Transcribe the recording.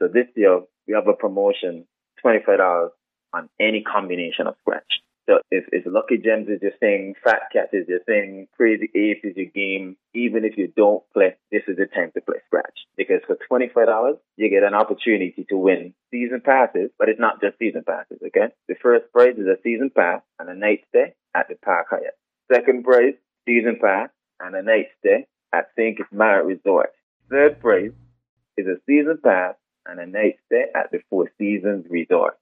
this year, we have a promotion, $25 on any combination of scratch. So if Lucky Gems is your thing, Fat Cat is your thing, Crazy Ape is your game, even if you don't play, this is the time to play Scratch. Because for $25, you get an opportunity to win season passes, but it's not just season passes, okay? The first prize is a season pass and a night stay at the Park Hyatt. Second prize, season pass and a night stay at St. Kitts Marriott Resort. Third prize is a season pass and a night stay at the Four Seasons Resort.